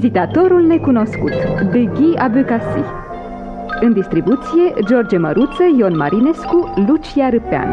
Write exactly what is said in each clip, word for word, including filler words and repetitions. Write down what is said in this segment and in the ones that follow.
Vizitatorul necunoscut, de Guy Abăcasi. În distribuție, George Măruță, Ion Marinescu, Lucia Râpean.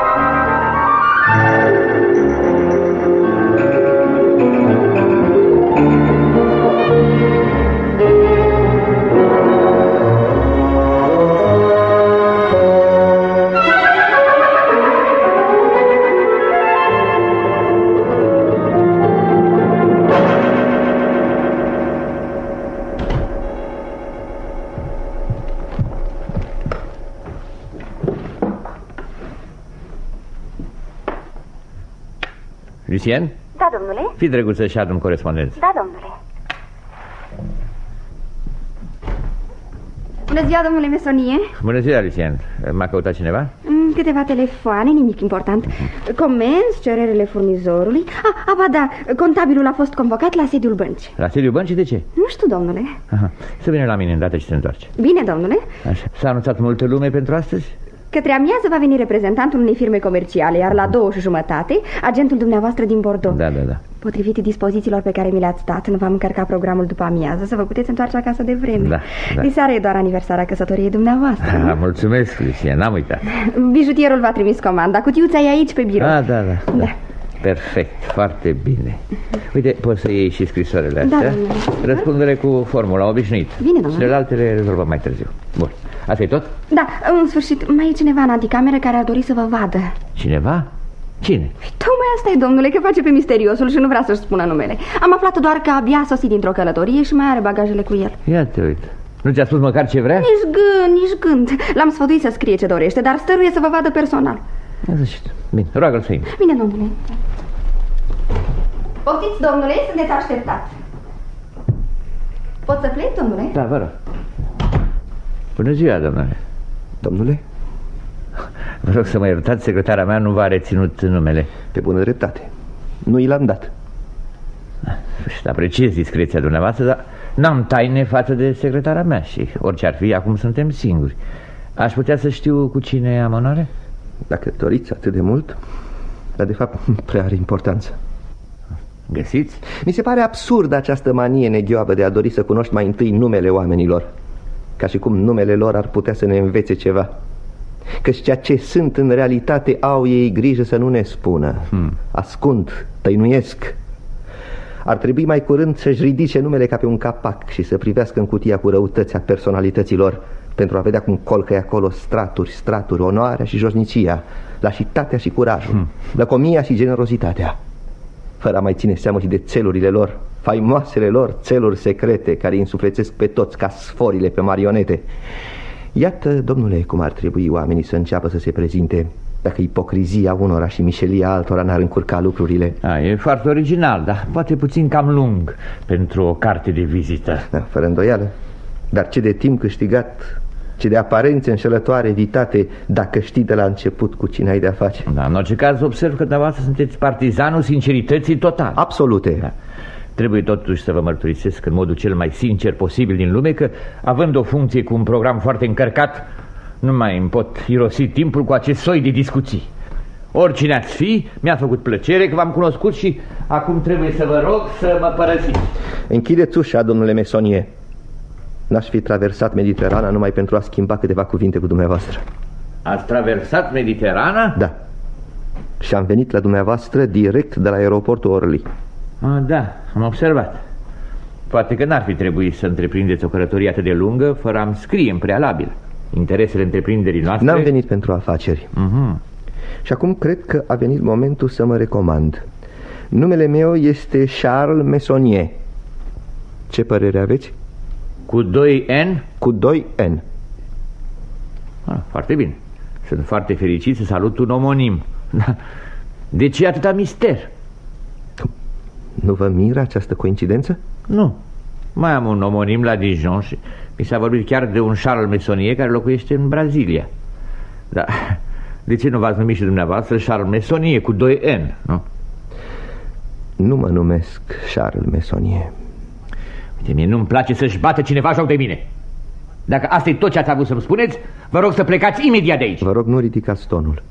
Lucien? Da, domnule. Fii drăguț să-și adun corespondență. Da, domnule. Bună ziua, domnule Mesonie. Bună ziua, Lucien. M-a căutat cineva? Câteva telefoane, nimic important. Comenzi, cererele furnizorului. Ah, ah, ba da, contabilul a fost convocat la sediul băncii. La sediul băncii? De ce? Nu știu, domnule. Aha. Să vină la mine îndată ce se întoarce. Bine, domnule. Așa. S-a anunțat multă lume pentru astăzi? Către amiază va veni reprezentantul unei firme comerciale, iar la două și jumătate, agentul dumneavoastră din Bordeaux. Da, da, da. Potrivit dispozițiilor pe care mi le-ați dat, nu v-am încărcat programul după amiază, să vă puteți întoarce acasă de vreme. Da, da. Diseară e doar aniversarea căsătoriei dumneavoastră. Ah, mulțumesc, Lucien, n-am uitat. Bijutierul v-a trimis comanda, cutiuța e aici pe birou. Ah, da, da, da. Da. Perfect, foarte bine. Uite, poți să iei și scrisoarele astea. Da, domnule. Răspundere cu formula obișnuit. Bine, domnule. Celelalte rezolvăm mai târziu. Bun. Asta e tot? Da, în sfârșit, mai e cineva în anticameră care ar dori să vă vadă. Cineva? Cine? Tocmai asta e, domnule, că face pe misteriosul și nu vrea să-și spună numele. Am aflat doar că abia a sosit dintr-o călătorie și mai are bagajele cu el. Ia te uite. Nu ți-a spus măcar ce vrea? Nici gând, nici gând. L-am sfătuit să scrie ce dorește, dar stăruie să vă vadă personal. Bine, roagă-l să intre. Bine, domnule. Poftiți, domnule, sunteți așteptat. Pot să plec, domnule? Da, vă rog. Bună ziua, domnule. Domnule? Vă rog să mă iertați, secretara mea nu v-a reținut numele. Pe bună dreptate. Nu i l-am dat. Și apreciez discreția dumneavoastră, dar n-am taine față de secretara mea și orice ar fi, acum suntem singuri. Aș putea să știu cu cine am onoare? Dacă doriți atât de mult, dar de fapt nu prea are importanță. Găsiți? Mi se pare absurdă această manie neghioabă de a dori să cunoști mai întâi numele oamenilor, ca și cum numele lor ar putea să ne învețe ceva. Căci ceea ce sunt în realitate au ei grijă să nu ne spună. hmm. Ascund, tăinuiesc. Ar trebui mai curând să-și ridice numele ca pe un capac și să privească în cutia cu răutăți a personalităților, pentru a vedea cum colcă acolo straturi, straturi, onoarea și josnicia, lașitatea și curajul, hmm. lăcomia și generozitatea, fără a mai ține seamă și de țelurile lor, faimoasele lor țeluri secrete care îi însuflețesc pe toți ca sforile pe marionete. Iată, domnule, cum ar trebui oamenii să înceapă să se prezinte, dacă ipocrizia unora și mișelia altora n-ar încurca lucrurile. A, e foarte original, dar poate puțin cam lung pentru o carte de vizită. Da, fără îndoială. Dar ce de timp câștigat, ce de aparențe înșelătoare evitate, dacă știi de la început cu cine ai de-a face. Da, în orice caz observ că dumneavoastră sunteți partizanul sincerității total. Absolute. Da. Trebuie totuși să vă mărturisesc în modul cel mai sincer posibil din lume că, având o funcție cu un program foarte încărcat, nu mai îmi pot irosi timpul cu acest soi de discuții. Oricine ați fi, mi-a făcut plăcere că v-am cunoscut și acum trebuie să vă rog să mă părăsiți. Închideți ușa, domnule Mesonie. N-aș fi traversat Mediterana numai pentru a schimba câteva cuvinte cu dumneavoastră. Ați traversat Mediterana? Da. Și am venit la dumneavoastră direct de la aeroportul Orly. Ah, da, am observat. Poate că n-ar fi trebuit să întreprindeți o călătorie atât de lungă fără a-mi scrie în prealabil interesele întreprinderii noastre. N-am venit pentru afaceri. uh-huh. Și acum cred că a venit momentul să mă recomand. Numele meu este Charles Mesonie. Ce părere aveți? Cu doi N? Cu doi N. Ah, foarte bine. Sunt foarte fericit să salut un omonim. De ce atâta mister? Nu vă miră această coincidență? Nu. Mai am un omonim la Dijon și mi s-a vorbit chiar de un Charles Mesonie care locuiește în Brazilia. Dar de ce nu v-ați numit și dumneavoastră Charles Mesonie cu doi N, nu? Nu mă numesc Charles Mesonie. Uite, mie nu-mi place să-și bată cineva joc de mine. Dacă asta e tot ce ați avut să-mi spuneți, vă rog să plecați imediat de aici. Vă rog, nu ridicați tonul.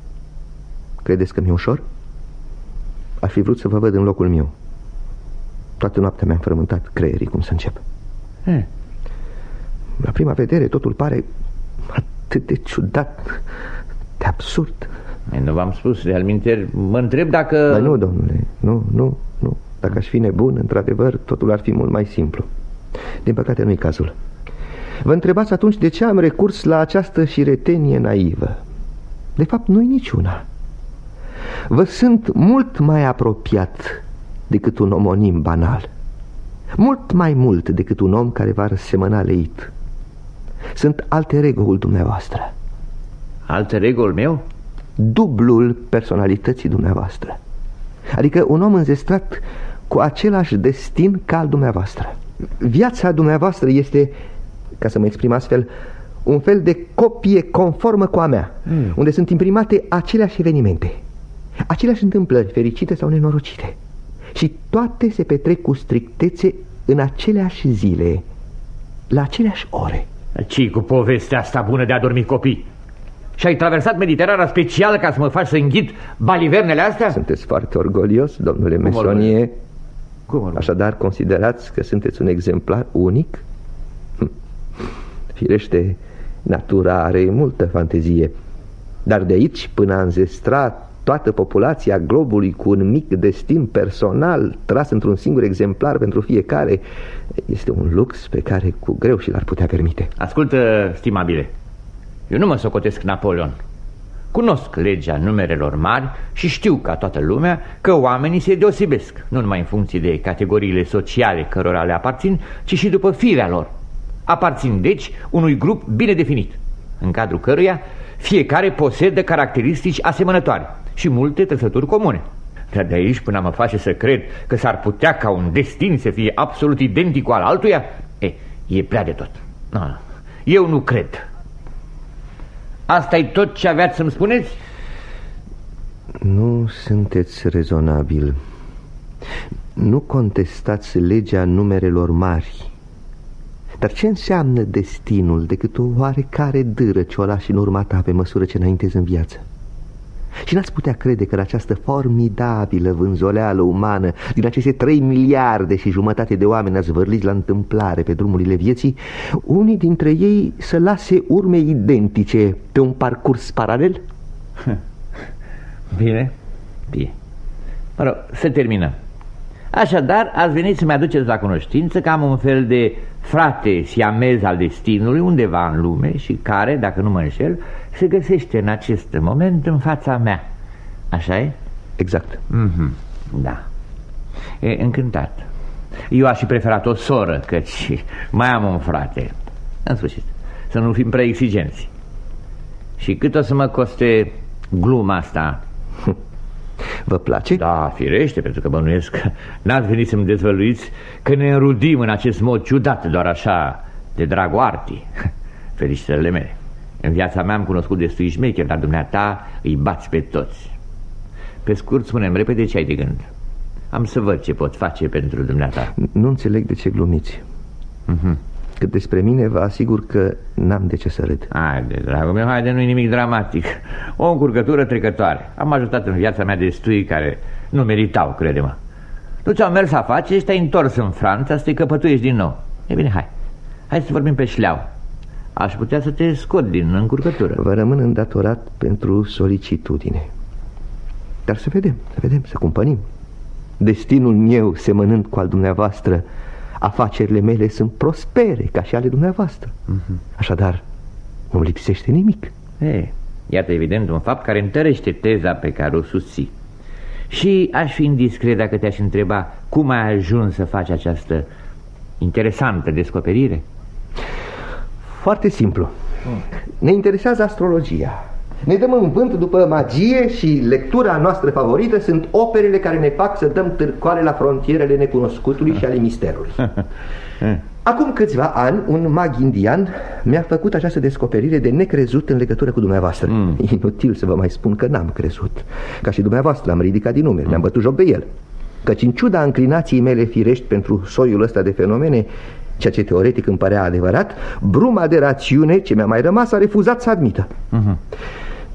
Credeți că mi-e ușor? Aș fi vrut să vă văd în locul meu. Toată noaptea mi-am frământat creierii cum să încep. eh. La prima vedere totul pare atât de ciudat, de absurd. E, nu v-am spus, de alminteri, mă întreb dacă... Dar nu, domnule, nu, nu, nu. Dacă aș fi nebun, într-adevăr, totul ar fi mult mai simplu. Din păcate nu-i cazul. Vă întrebați atunci de ce am recurs la această șiretenie naivă. De fapt, nu-i niciuna. Vă sunt mult mai apropiat decât un omonim banal. Mult mai mult decât un om care va răsemăna leit. Sunt alter ego-ul dumneavoastră. Alter ego-ul meu? Dublul personalității dumneavoastră. Adică un om înzestrat cu același destin ca al dumneavoastră. Viața dumneavoastră este, ca să mă exprim astfel, un fel de copie conformă cu a mea, mm. unde sunt imprimate aceleași evenimente, aceleași întâmplări fericite sau nenorocite. Și toate se petrec cu strictețe în aceleași zile, la aceleași ore. Ce-i cu povestea asta bună de a dormi copii? Și ai traversat Mediterana special ca să mă faci să înghit balivernele astea? Sunteți foarte orgolios, domnule Mesonie. Cum Așadar, considerați că sunteți un exemplar unic? Firește, natura are multă fantezie, dar de aici până a înzestra toată populația globului cu un mic destin personal tras într-un singur exemplar pentru fiecare, este un lux pe care cu greu și l-ar putea permite. Ascultă, stimabile, eu nu mă socotesc Napoleon. Cunosc legea numerelor mari și știu ca toată lumea că oamenii se deosebesc, nu numai în funcție de categoriile sociale cărora le aparțin, ci și după firea lor. Aparțin deci unui grup bine definit, în cadrul căruia fiecare posedă caracteristici asemănătoare și multe trăsături comune. Dar de aici până mă face să cred că s-ar putea ca un destin să fie absolut identic cu al altuia, e, e prea de tot. No, eu nu cred. Asta-i tot ce aveați să-mi spuneți? Nu sunteți rezonabil. Nu contestați legea numerelor mari. Dar ce înseamnă destinul decât o oarecare dâră ce o lași în urma ta pe măsură ce înaintezi în viață? Și n-ați putea crede că la această formidabilă vânzoleală umană, din aceste trei miliarde și jumătate de oameni azvârliți la întâmplare pe drumurile vieții, unii dintre ei să lase urme identice pe un parcurs paralel? Bine, bine. Mă rog, să terminăm. Așadar, ați venit să-mi aduceți la cunoștință că am un fel de frate siamez al destinului undeva în lume și care, dacă nu mă înșel, se găsește în acest moment în fața mea. Așa e? Exact. Mm-hmm. Da. E încântat. Eu aș fi preferat o soră, căci mai am un frate. În sfârșit, să nu fim prea exigenți. Și cât o să mă coste gluma asta? Vă place? Da, firește, pentru că bănuiesc că n-ați venit să-mi dezvăluiți că ne înrudim în acest mod ciudat, doar așa, de dragul artii. Felicitările mele. În viața mea am cunoscut destui șmecheri, dar dumneata îi bați pe toți. Pe scurt, spune-mi repede ce ai de gând. Am să văd ce pot face pentru dumneata. Nu înțeleg de ce glumiți. uh-huh. Cât despre mine, vă asigur că n-am de ce să râd. Haide, dragul meu, haide, nu-i nimic dramatic. O încurcătură trecătoare. Am ajutat în viața mea destui care nu meritau, crede-mă. Tu ți-au mers afaceri și te-ai întors în Franța să te căpătuiești din nou. E bine, hai, hai să vorbim pe șleau. Aș putea să te scot din încurcătură. Vă rămân îndatorat pentru solicitudine. Dar să vedem, să vedem, să cumpănim. Destinul meu semănând cu al dumneavoastră, afacerile mele sunt prospere ca și ale dumneavoastră. uh-huh. Așadar, nu lipsește nimic. Ei, iată evident un fapt care întărește teza pe care o susții. Și aș fi indiscret dacă te-aș întreba cum ai ajuns să faci această interesantă descoperire. Foarte simplu. Ne interesează astrologia. Ne dăm în vânt după magie și lectura noastră favorită sunt operele care ne fac să dăm târcoale la frontierele necunoscutului și ale misterului. Acum câțiva ani, un mag indian mi-a făcut această descoperire de necrezut în legătură cu dumneavoastră. mm. Inutil să vă mai spun că n-am crezut. Ca și dumneavoastră am ridicat din numeri, mm. mi-am bătut joc de el. Căci în ciuda înclinației mele firești pentru soiul ăsta de fenomene, ceea ce teoretic îmi părea adevărat, bruma de rațiune ce mi-a mai rămas a refuzat să admită. mm-hmm.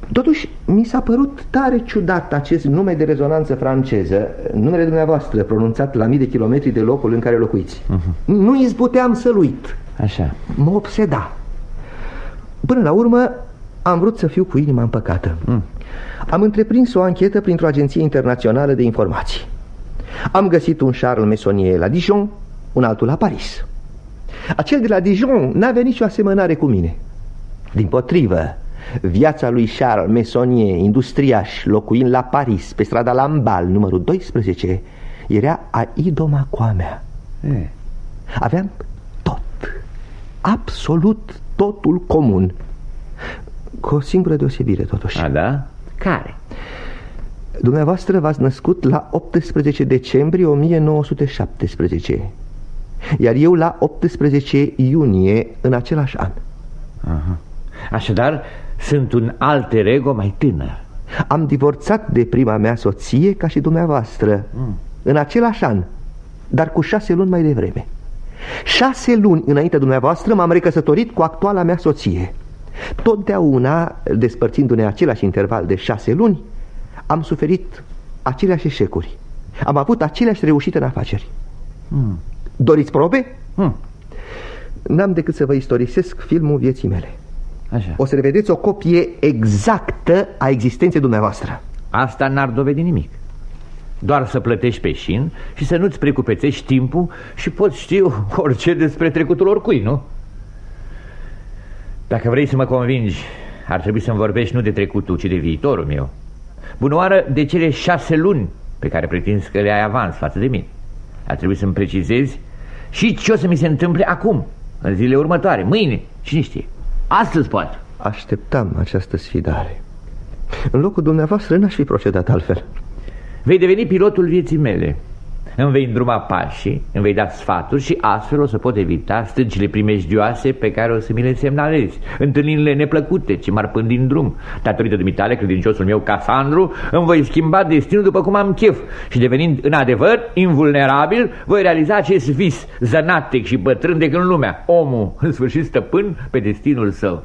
Totuși, mi s-a părut tare ciudat acest nume de rezonanță franceză, numele dumneavoastră pronunțat la mii de kilometri de locul în care locuiți. uh-huh. Nu izbuteam să-l uit. Așa. Mă obseda. Până la urmă am vrut să fiu cu inima împăcată. mm. Am întreprins o anchetă printr-o agenție internațională de informații. Am găsit un Charles Messonnier la Dijon, un altul la Paris. Acel de la Dijon n-avea nicio asemănare cu mine. Dimpotrivă, viața lui Charles Messonnier, industriaș, locuind la Paris, pe strada Lamballe, numărul doisprezece, era a idoma cu a mea. e. Aveam tot, absolut totul comun, cu o singură deosebire totuși. A, da? Care? Dumneavoastră v-ați născut la optsprezece decembrie o mie nouă sute șaptesprezece, iar eu la optsprezece iunie în același an. Aha. Așadar, sunt un alter ego mai tânăr. Am divorțat de prima mea soție ca și dumneavoastră, mm. în același an, dar cu șase luni mai devreme. Șase luni înainte dumneavoastră m-am recăsătorit cu actuala mea soție. Totdeauna, despărțindu-ne același interval de șase luni, am suferit aceleași eșecuri. Am avut aceleași reușite în afaceri. mm. Doriți probe? Mm. N-am decât să vă istorisesc filmul vieții mele. Așa. O să revedeți o copie exactă a existenței dumneavoastră. Asta n-ar dovedi nimic. Doar să plătești pe șin și să nu-ți precupețești timpul și poți ști orice despre trecutul oricui, nu? Dacă vrei să mă convingi, ar trebui să-mi vorbești nu de trecutul, ci de viitorul meu. Bunoară, de cele șase luni pe care pretinzi că le ai avans față de mine, ar trebui să-mi precizezi și ce o să mi se întâmple acum, în zilele următoare, mâine, cine știe. Astăzi poate. Așteptam această sfidare. În locul dumneavoastră n-aș fi procedat altfel. Vei deveni pilotul vieții mele. Îmi vei îndruma pașii, îmi vei da sfaturi și astfel o să pot evita stâncile primejdioase pe care o să mi le semnalezi, întâlnirile neplăcute ce m-ar pândi în drum. Datorită dumitale, credinciosul meu Casandru, îmi voi schimba destinul după cum am chef și devenind în adevăr invulnerabil, voi realiza acest vis zănatec și bătrân de când lumea, omul în sfârșit stăpân pe destinul său.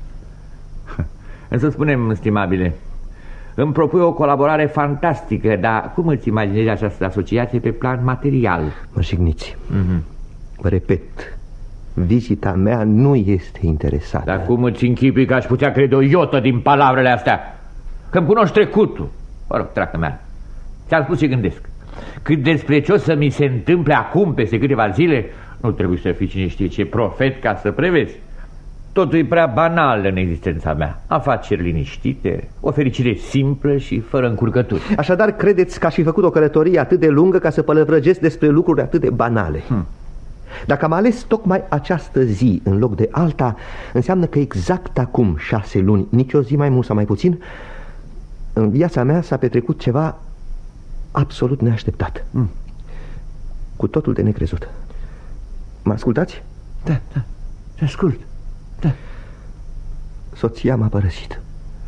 Însă spunem, stimabile, îmi propui o colaborare fantastică, dar cum îți imaginezi această asociație pe plan material? Mă jigniți. mm-hmm. Vă repet, vizita mea nu este interesată. Dar cum îți închipui că aș putea crede o iotă din palavrele astea? Că-mi cunoști trecutul. Mă rog, treacă mea, ți-am spus ce gândesc. Cât despre ce o să mi se întâmple acum, peste câteva zile, nu trebuie să fii cine știe ce profet ca să prevezi. Totul e prea banal în existența mea. Afaceri liniștite, o fericire simplă și fără încurcături. Așadar, credeți că aș fi făcut o călătorie atât de lungă ca să pălăvrăgesc despre lucruri atât de banale? hmm. Dacă am ales tocmai această zi în loc de alta, înseamnă că exact acum șase luni, nici o zi mai mult sau mai puțin, în viața mea s-a petrecut ceva absolut neașteptat. hmm. Cu totul de necrezut. Mă ascultați? Da, da, te ascult. Da. Soția m-a părăsit.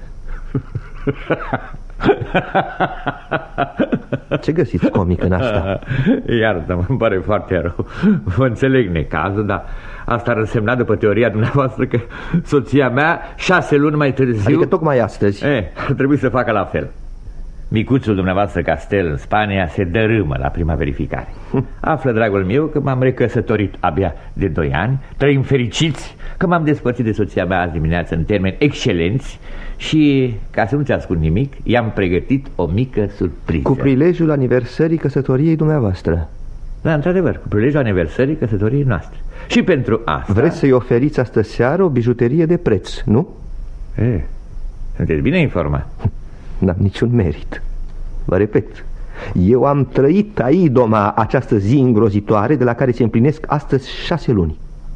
Ce găsiți comic în asta? Iartă-mă, îmi pare foarte rău. Vă înțeleg necazul, dar asta ar însemna, după teoria dumneavoastră, că soția mea șase luni mai târziu, adică tocmai astăzi, e, ar trebui să facă la fel. Micuțul dumneavoastră Castel în Spania se dărâmă la prima verificare. Află, dragul meu, că m-am recăsătorit abia de doi ani, trăim fericiți, că m-am despărțit de soția mea azi dimineață în termeni excelenți și, ca să nu-ți ascund nimic, i-am pregătit o mică surpriză. Cu prilejul aniversării căsătoriei dumneavoastră. Da, într-adevăr, cu prilejul aniversării căsătoriei noastre. Și pentru asta... Vreți să-i oferiți astă seară o bijuterie de preț, nu? E, sunteți bine informat. N-am niciun merit. Vă repet, eu am trăit aidoma această zi îngrozitoare de la care se împlinesc astăzi șase luni.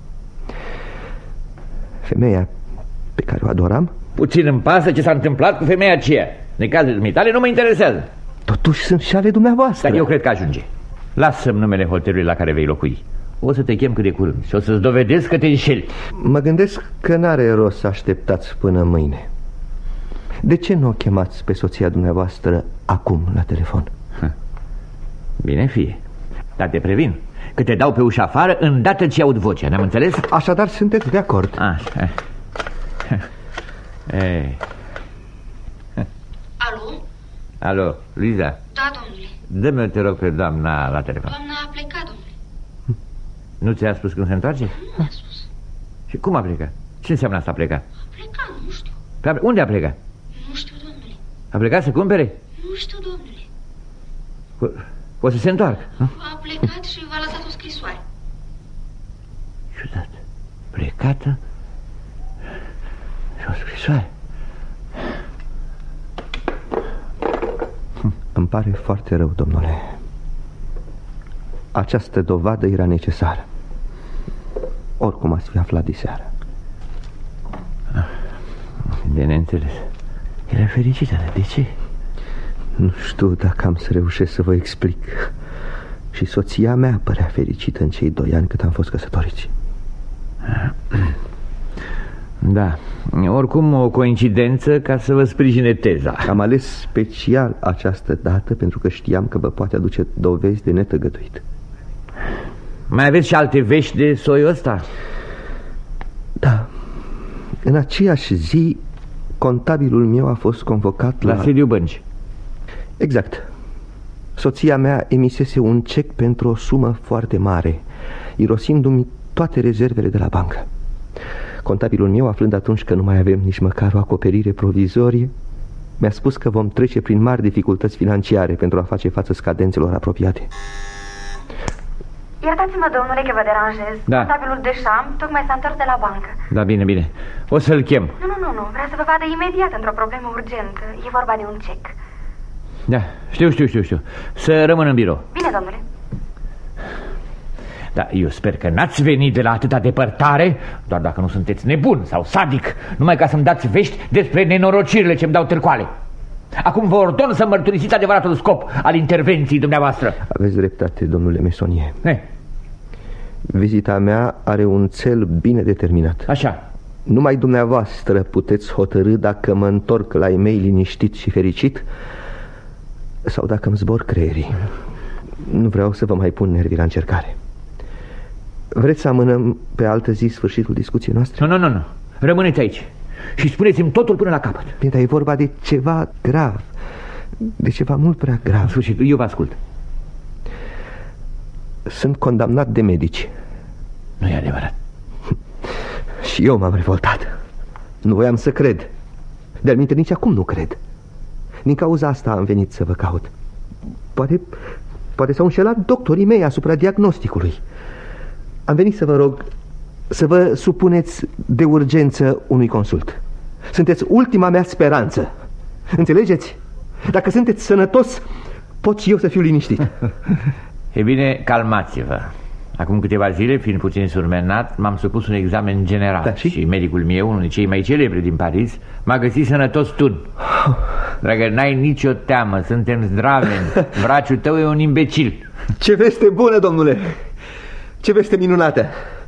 Femeia pe care o adoram... Puțin îmi pasă ce s-a întâmplat cu femeia aceea. Necazul dumitale nu mă interesează. Totuși sunt și ale dumneavoastră. Dar eu cred că ajunge. Lasă-mi numele hotelului la care vei locui. O să te chem cât de curând și o să-ți dovedesc că te înșeli. Mă gândesc că n-are rost să așteptați până mâine. De ce nu o chemați pe soția dumneavoastră acum la telefon? Ha. Bine fie, dar te previn că te dau pe ușa afară îndată ce aud vocea, ne-am înțeles? Așadar sunteți de acord? Așa. Ei. Alo, Liza? Da, domnule. Dă-mi, te rog, pe doamna la telefon. Doamna a plecat, domnule. Nu ți-a spus când se întoarce? Nu mi-a spus. Și cum a plecat? Ce înseamnă asta a plecat? A plecat, nu știu. Pe unde a plecat? Nu știu, domnule. A plecat să cumpere? Nu știu, domnule. O, o să se întoarcă, nu? A plecat și v-a lăsat o scrisoare. Ciudat. Plecată și o scrisoare. Îmi pare foarte rău, domnule. Această dovadă era necesară. Oricum ați fi aflat diseară. De neînțeles. Era fericită, dar de ce? Nu știu dacă am să reușesc să vă explic. Și soția mea părea fericită în cei doi ani cât am fost căsătoriți. Da, oricum o coincidență ca să vă sprijine teza. Am ales special această dată pentru că știam că vă poate aduce dovezi de netăgăduit. Mai aveți și alte vești de soiul ăsta? Da. În aceeași zi, contabilul meu a fost convocat la... La sediul bănci. Exact. Soția mea emisese un cec pentru o sumă foarte mare, irosindu-mi toate rezervele de la bancă. Contabilul meu, aflând atunci că nu mai avem nici măcar o acoperire provizorie, mi-a spus că vom trece prin mari dificultăți financiare pentru a face față scadențelor apropiate. Iertați-mă, domnule, că vă deranjez. Da. Contabilul Deschamps tocmai s-a întors de la bancă. Da, bine, bine. O să-l chem. Nu, nu, nu, nu. Vrea să vă vadă imediat într-o problemă urgentă. E vorba de un cec. Da, știu, știu, știu, știu. Să rămân în birou. Bine, domnule. Da, eu sper că n-ați venit de la atâta depărtare, doar dacă nu sunteți nebun sau sadic, numai ca să-mi dați vești despre nenorocirile ce-mi dau târcoale. Acum vă ordon să mărturisiți adevăratul scop al intervenției dumneavoastră. Aveți dreptate, domnule Mesonie. Ne. Vizita mea are un cel bine determinat. Așa. Numai dumneavoastră puteți hotărî dacă mă întorc la ei mei liniștit și fericit sau dacă îmi zbor creierii. Nu vreau să vă mai pun nervii la încercare. Vreți să amânăm pe altă zi sfârșitul discuției noastre? Nu, nu, nu, nu. Rămâneți aici și spuneți-mi totul până la capăt. Bine, dar e vorba de ceva grav. De ceva mult prea grav. În sfârșit, eu vă ascult. Sunt condamnat de medici. Nu e adevărat. Și eu m-am revoltat. Nu voiam să cred. De-al minte, nici acum nu cred. Din cauza asta am venit să vă caut. Poate, poate s-au înșelat doctorii mei asupra diagnosticului. Am venit să vă rog să vă supuneți de urgență unui consult. Sunteți ultima mea speranță. Înțelegeți? Dacă sunteți sănătos, pot și eu să fiu liniștit. E bine, calmați-vă. Acum câteva zile, fiind puțin surmenat, m-am supus un examen general. Da, și? și medicul meu, unul dintre cei mai celebri din Paris, m-a găsit sănătos tun. Dragă, n-ai nicio teamă, suntem zdraveni. Braciul tău e un imbecil. Ce veste bună, domnule! Ce veste minunată!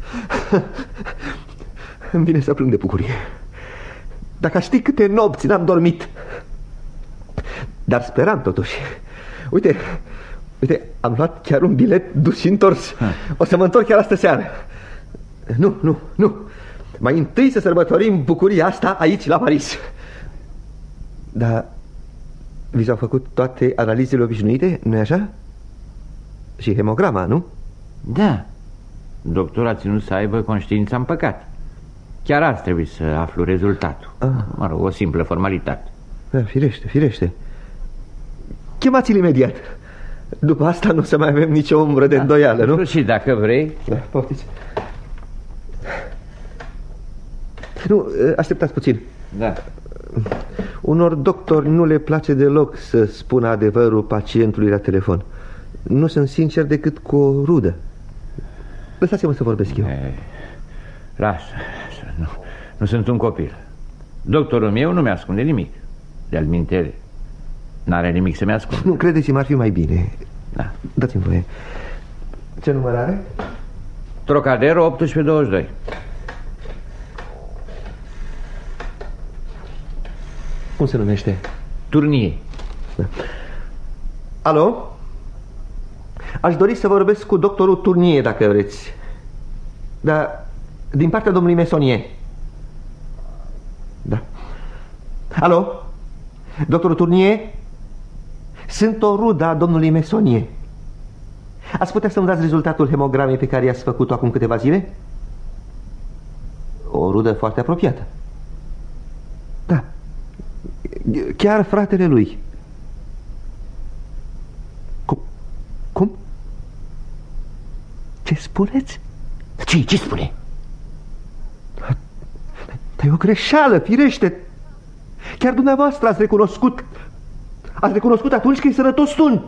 Îmi vine să plâng de bucurie. Dacă aș ști câte nopți n-am dormit. Dar speram totuși. Uite, uite, am luat chiar un bilet dus și întors. O să mă întorc chiar astă seară. Nu, nu, nu. Mai întâi să sărbătorim bucuria asta aici, la Paris. Dar vi s-au făcut toate analizele obișnuite, nu-i așa? Și hemograma, nu? Da. Doctorul a ținut să aibă conștiința în păcat. Chiar azi trebuie să aflu rezultatul. ah. Mă rog, o simplă formalitate. Da, firește, firește. Chemați-l imediat. După asta nu o să mai avem nicio umbră de îndoială, nu? Și dacă vrei. Da, poftiți. Nu, așteptați puțin. Da. Unor doctori nu le place deloc să spună adevărul pacientului la telefon. Nu sunt sincer decât cu o rudă. Lăsați-mă să vorbesc eu. E, lasă, nu, nu sunt un copil. Doctorul meu nu mi-ascunde nimic. De-al mintere, n-are nimic să mi-ascunde. Nu, credeți-mă, ar fi mai bine. Da. Dați-mi voie. Ce număr are? Trocadero optsprezece douăzeci și doi. Cum se numește? Turnie. Da. Alo? Aș dori să vorbesc cu doctorul Turnie, dacă vreți. Da, din partea domnului Mesonie. Da. Alo? Doctorul Turnie? Sunt o rudă a domnului Mesonie. Ați putea să-mi dați rezultatul hemogramei pe care i-ați făcut-o acum câteva zile? O rudă foarte apropiată. Da. Chiar fratele lui. Cum? Cum? Ce spuneți? Ce, ce spune? Dar e o greșeală, firește. Chiar dumneavoastră ați recunoscut. Ați recunoscut atunci că e sănătos Tun.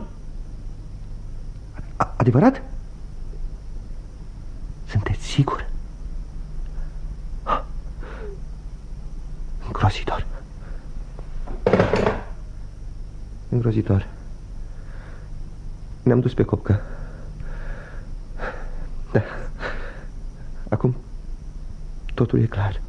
Adevărat? Sunteți sigur? Îngrozitor. Îngrozitor. Ne-am dus pe copcă. Da. Acum totul e clar.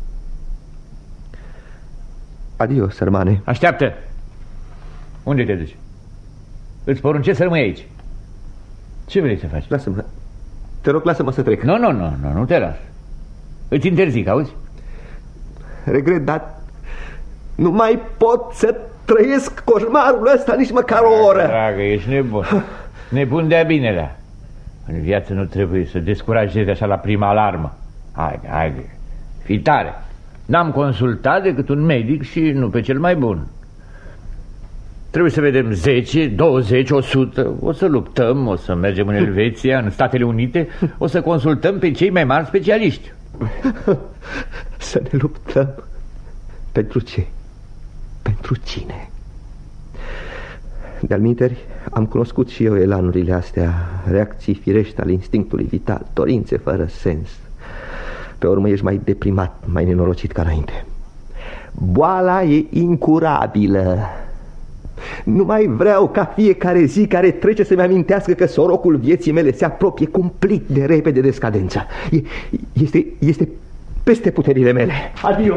Adio, sărmane. Așteaptă. Unde te duci? Îți poruncesc să rămâi aici. Ce vrei să faci? Lasă-mă. Te rog, lasă-mă să trec. Nu, nu, nu, nu, nu te las. Îți interzic, auzi? Regret, dar nu mai pot să trăiesc coșmarul ăsta nici măcar o oră. Dragă, ești nebun. Nebun de-a binelea. În viață nu trebuie să descurajezi așa la prima alarmă. Haide, haide, fii tare. N-am consultat decât un medic și nu pe cel mai bun. Trebuie să vedem zece, douăzeci, o sută. O să luptăm, o să mergem în Elveția, în Statele Unite. O să consultăm pe cei mai mari specialiști. Să ne luptăm. Pentru ce? Pentru cine? De-al minteri, am cunoscut și eu elanurile astea, reacții firești ale instinctului vital, dorințe fără sens. Pe urmă ești mai deprimat, mai nenorocit ca înainte. Boala e incurabilă. Nu mai vreau ca fiecare zi care trece să-mi amintească că sorocul vieții mele se apropie cumplit de repede de scadență. E, este, este peste puterile mele. Adio!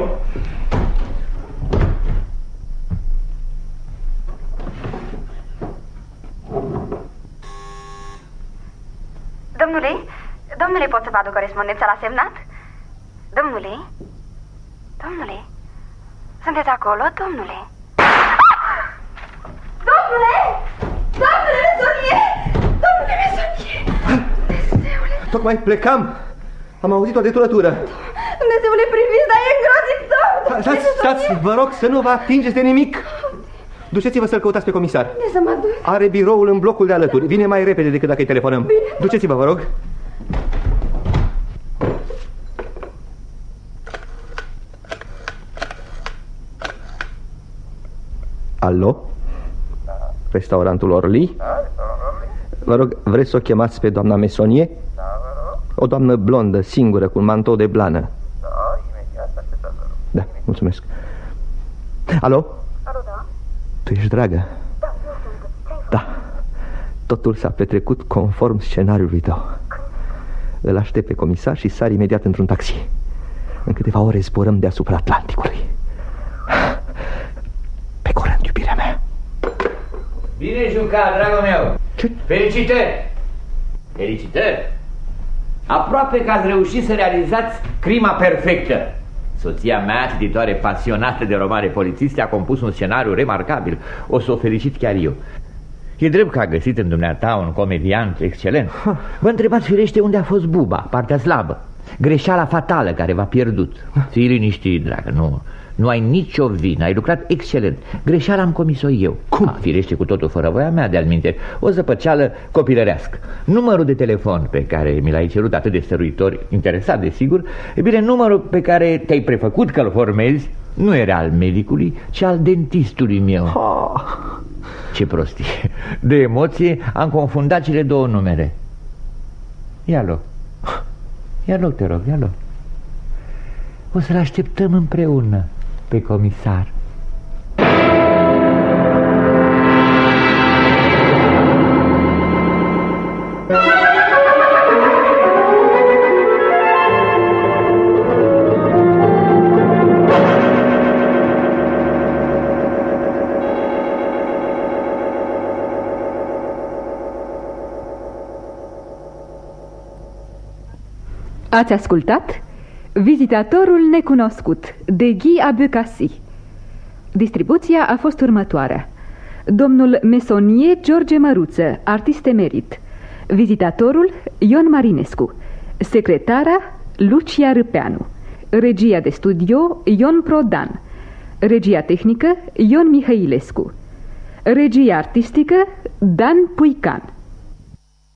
Domnule, domnule, pot să vă aduc corespondența la semnat? Domnule? Domnule? Sunteți acolo, domnule? Domnule! Domnule Mesonie! Domnule Mesonie! Dumnezeule! Tocmai plecam. Am auzit o deturătură. Dumnezeule, priviți, dar e îngrozitor! Stați, stați, vă rog să nu vă atingeți de nimic. Duceți-vă să-l căutați pe comisar. Unde să mă duc? Are biroul în blocul de alături. Vine mai repede decât dacă îi telefonăm. Bine. Duceți-vă, vă rog. Alo? Restaurantul Orly? Vă rog, vreți să o chemați pe doamna Mesonie? O doamnă blondă, singură, cu un mantou de blană. Da, mulțumesc. Alo? Alo, da? Tu ești dragă? Da, eu sunt. Ce-ai Da. Totul s-a petrecut conform scenariului tău. Îl aștept pe comisar și sar imediat într-un taxi. În câteva ore zburăm deasupra Atlanticului. Pe curând, iubirea mea. Bine jucat, dragul meu. Ce? Felicitări. Felicitări. Aproape că ați reușit să realizați crima perfectă. Soția mea, cititoare pasionată de romane polițiste, a compus un scenariu remarcabil. O să o felicit chiar eu. E drept că a găsit în dumneata un comediant excelent. Vă întrebați firește unde a fost buba, partea slabă, greșeala fatală care v-a pierdut. Fii liniștit, dragă, nu, nu ai nicio vină, ai lucrat excelent. Greșeala am comis-o eu. Cum? A, firește cu totul fără voia mea, de-al minte, o zăpăceală copilărească. Numărul de telefon pe care mi l-ai cerut atât de stăruitor, interesat desigur, e bine, numărul pe care te-ai prefăcut că-l formezi nu era al medicului, ci al dentistului meu. Oh. Ce prostie. De emoție am confundat cele două numere. Ia loc. Ia loc, te rog, ia loc. O să-l așteptăm împreună pe comisar. Ați ascultat Vizitatorul necunoscut de Guy Abécassis. Distribuția a fost următoarea: domnul mesonie George Măruță, artist emerit, vizitatorul Ion Marinescu, secretara Lucia Râpeanu, regia de studio Ion Prodan, regia tehnică Ion Mihailescu, regia artistică Dan Puican.